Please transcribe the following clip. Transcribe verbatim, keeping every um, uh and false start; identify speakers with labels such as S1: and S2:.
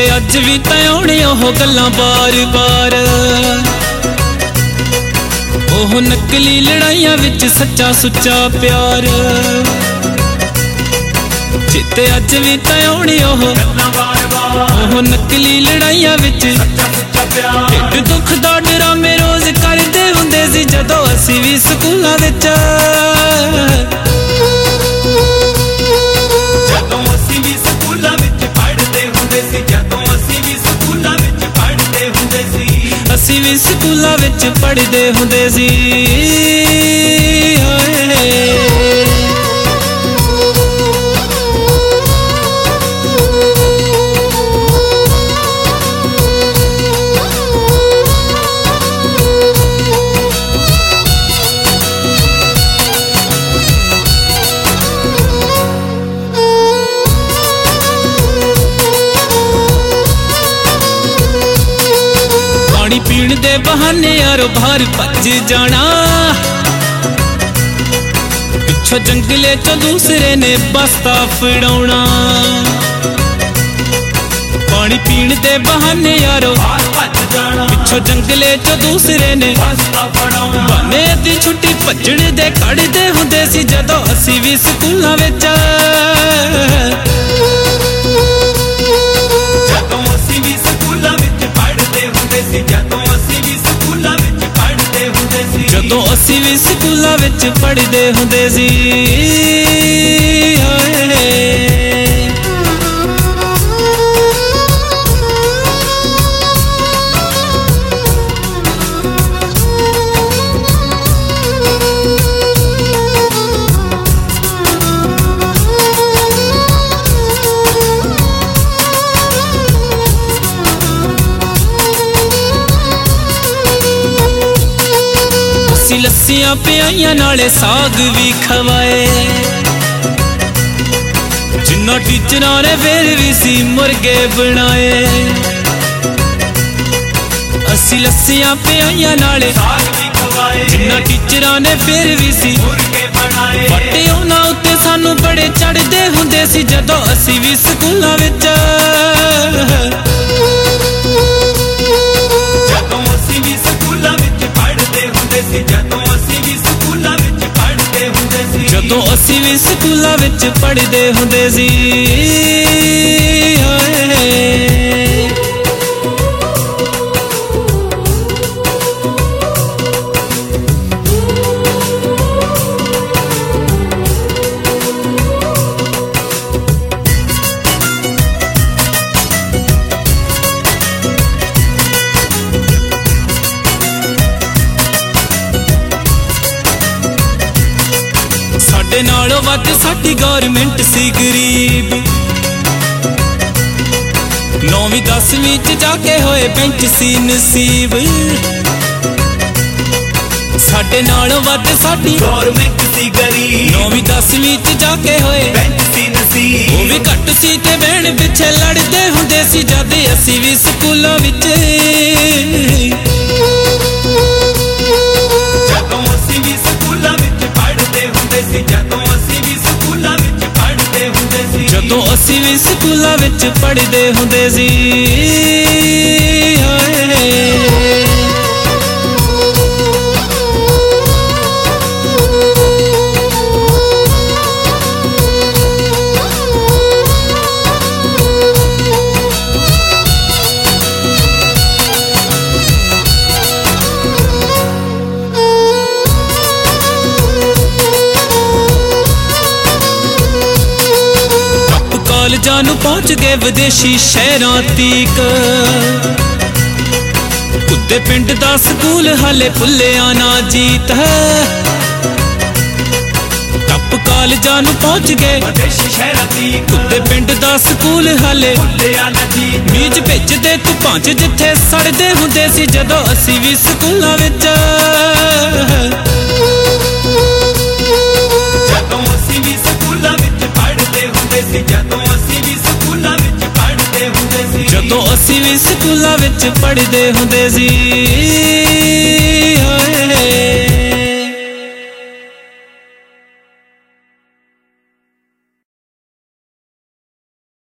S1: चेते अज भी तौने ओह गल्लां बार बार, ओह नकली लड़ाइयां विच सच्चा सुच्चा प्यार। चेते अज भी तौने ओह ओह नकली लड़ाइयां विच ढिड दुख दा ड्रामे रोज करदे हुंदे सी जदों असीं भी स्कूलां विच। असीं भी स्कूलां विच पढ़दे हुंदे सी। पीण दे बहाने यारो बाहर भज जाना, पिछो जंगले चो दूसरे ने बस्ता फड़ाउणा। पानी पीण दे बहाने यारो पिछो जंगले चो दूसरे ने बने दी छुट्टी भजण दे कढ़दे हुंदे सी जदों असीं भी स्कूलां विच। जदों असीं भी स्कूलां विच पढ़दे हुंदे सी। लस्सियां पियाइयां नाले साग भी खवाए, जिन्ना टीचरां ने फिर भी सी मुर्गे बनाए। असी लस्सियां पियाइयां नाले साग भी खवाए, जिन्ना टीचरां ने फिर भी सी मुर्गे बनाए। बट्टे उन्हां उत्ते सानू बड़े चढ़दे हुंदे सी जदों असी भी स्कूलां विच। जदों असी भी स्कूलां विच पढ़दे हुंदे सी, जदों असी भी स्कूलां विच पढ़दे हुंदे सी, जदों असी भी स्कूलां विच पढ़दे हुंदे सी। साडे नालों वध साडी गौरमेंट सी गरीब, नौवीं दसवीं च जाके होए बेंच सी नसीब। साडे नालों वध साडी गौरमेंट सी गरीब, नौवीं दसवीं च जाके होए बेंच सी नसीब। वो भी घट सी ते बहन पिछे लड़दे हुंदे सी जद असी भी स्कूलां विच। जदों असी भी स्कूलां विच पढ़दे हुंदे सी, जदों असी भी स्कूलां विच पढ़दे हुंदे सी, जदों असी भी स्कूलां विच पढ़दे हुंदे सी। कॉलेजां पहुंच गए विदेशी शहरां तीक, कुत्ते पिंड दा स्कूल हाले भुल्लिया ना जीत है। टप कॉलेजां पहुंच गए विदेशी शहरां तीक, कुत्ते पिंड दा स्कूल हाले भुल्लिया ना जीत। मीज भेजदे धुप्पां च जिथे सड़दे हुंदे सी जदों असी भी स्कूलां विच। जदों असी भी स्कूलां विच पढ़दे हुंदे सी, जदों असी भी स्कूलां विच पढ़दे हुंदे सी, जदों असी भी स्कूलां विच पढ़दे हुंदे सी।